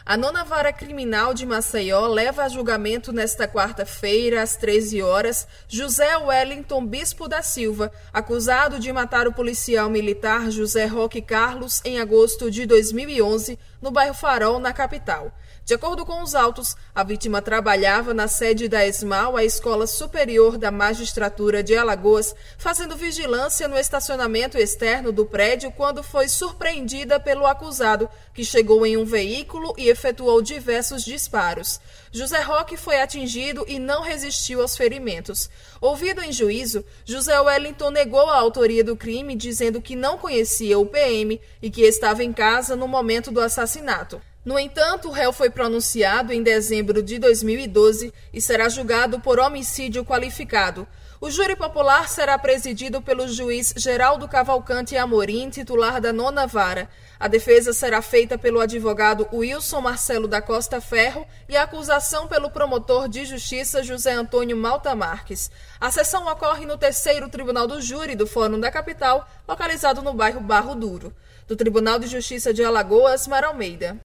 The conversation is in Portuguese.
A 9ª Vara Criminal de Maceió leva a julgamento nesta quarta-feira, às 13 horas, José Wellington Bispo da Silva, acusado de matar o policial militar José Roque Carlos em agosto de 2011, no bairro Farol, na capital. De acordo com os autos, a vítima trabalhava na sede da ESMAL, a Escola Superior da Magistratura de Alagoas, fazendo vigilância no estacionamento externo do prédio quando foi surpreendida pelo acusado, que chegou em um veículo e efetuou diversos disparos. José Roque foi atingido e não resistiu aos ferimentos. Ouvido em juízo, José Wellington negou a autoria do crime, dizendo que não conhecia o PM e que estava em casa no momento do assassinato. No entanto, o réu foi pronunciado em dezembro de 2012 e será julgado por homicídio qualificado. O júri popular será presidido pelo juiz Geraldo Cavalcante Amorim, titular da 9ª Vara. A defesa será feita pelo advogado Wilson Marcelo da Costa Ferro e a acusação pelo promotor de justiça José Antônio Malta Marques. A sessão ocorre no 3º Tribunal do Júri do Fórum da Capital, localizado no bairro Barro Duro. Do Tribunal de Justiça de Alagoas, Mara Almeida.